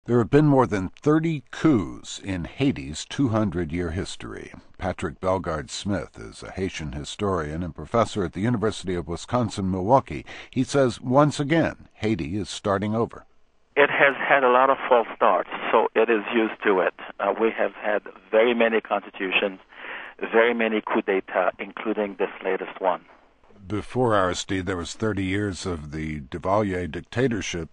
There have been more than 30 coups in Haiti's 200-year history. Patrick Bellegarde-Smith is a Haitian historian and professor at the University of Wisconsin-Milwaukee. He says, once again, Haiti is starting over. It has had a lot of false starts, so it is used to it. We have had very many constitutions, very many coups d'etat, including this latest one. Before Aristide, there was 30 years of the Duvalier dictatorship.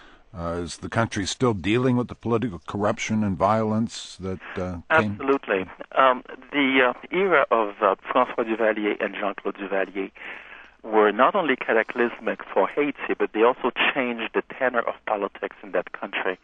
Is the country still dealing with the political corruption and violence that came? Absolutely. The era of François Duvalier and Jean-Claude Duvalier were not only cataclysmic for Haiti, but they also changed the tenor of politics in that country.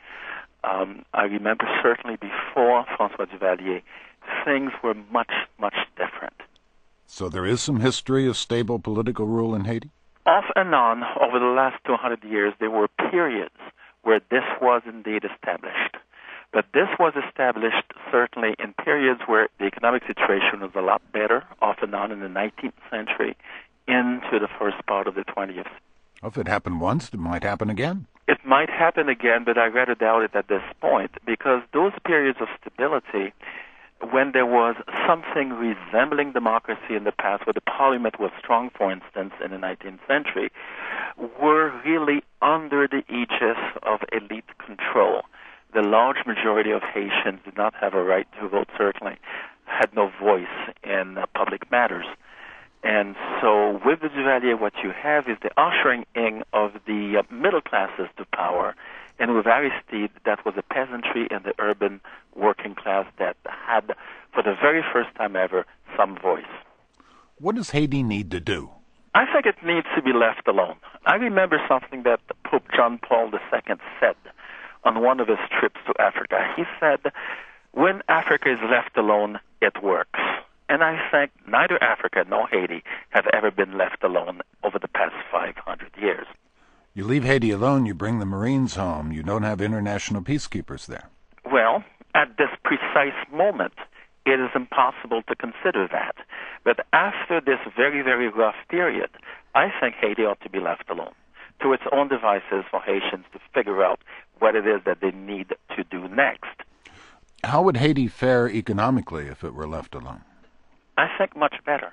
I remember certainly before François Duvalier, things were much, much different. So there is some history of stable political rule in Haiti? Off and on, over the last 200 years, there were periods where this was indeed established. But this was established certainly in periods where the economic situation was a lot better, off and on in the 19th century into the first part of the 20th. Well, if it happened once, it might happen again. It might happen again, but I rather doubt it at this point, because those periods of stability, when there was something resembling democracy in the past, where the parliament was strong, for instance, in the 19th century, were really under the aegis of elite control. The large majority of Haitians did not have a right to vote, certainly, had no voice in public matters. And so with the Duvalier, what you have is the ushering in of the middle classes to power. And with Aristide, that was the peasantry and the urban working class that had, for the very first time ever, some voice. What does Haiti need to do? I think it needs to be left alone. I remember something that Pope John Paul II said on one of his trips to Africa. He said, when Africa is left alone, it works. And I think neither Africa nor Haiti have ever been left alone over the past 500 years. You leave Haiti alone, you bring the Marines home. You don't have international peacekeepers there. Well, at this precise moment, it is impossible to consider that. But after this very, very rough period, I think Haiti ought to be left alone to its own devices for Haitians to figure out what it is that they need to do next. How would Haiti fare economically if it were left alone? I think much better.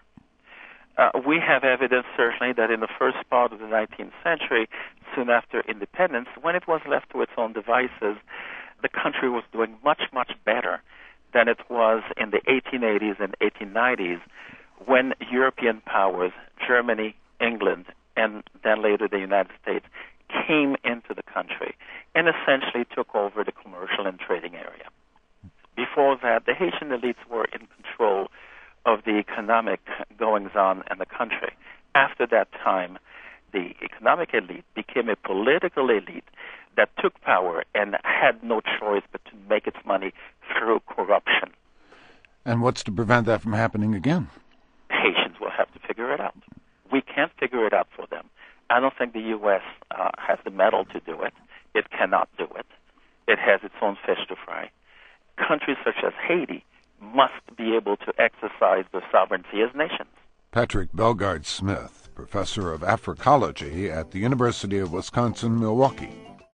We have evidence, certainly, that in the first part of the 19th century, soon after independence, when it was left to its own devices, the country was doing much, much better than it was in the 1880s and 1890s when European powers, Germany, England, and then later the United States, came into the country and essentially took over the commercial and trading area. Before that, the Haitian elites were in control of the economic goings-on in the country. After that time, the economic elite became a political elite that took power and had no choice but to make its money through corruption. And what's to prevent that from happening again? Haitians will have to figure it out. We can't figure it out for them. I don't think the U.S. has the mettle to do it. It cannot do it. It has its own fish to fry. Countries such as Haiti must be able to exercise their sovereignty as nations. Patrick Bellegarde-Smith, professor of Africology at the University of Wisconsin-Milwaukee.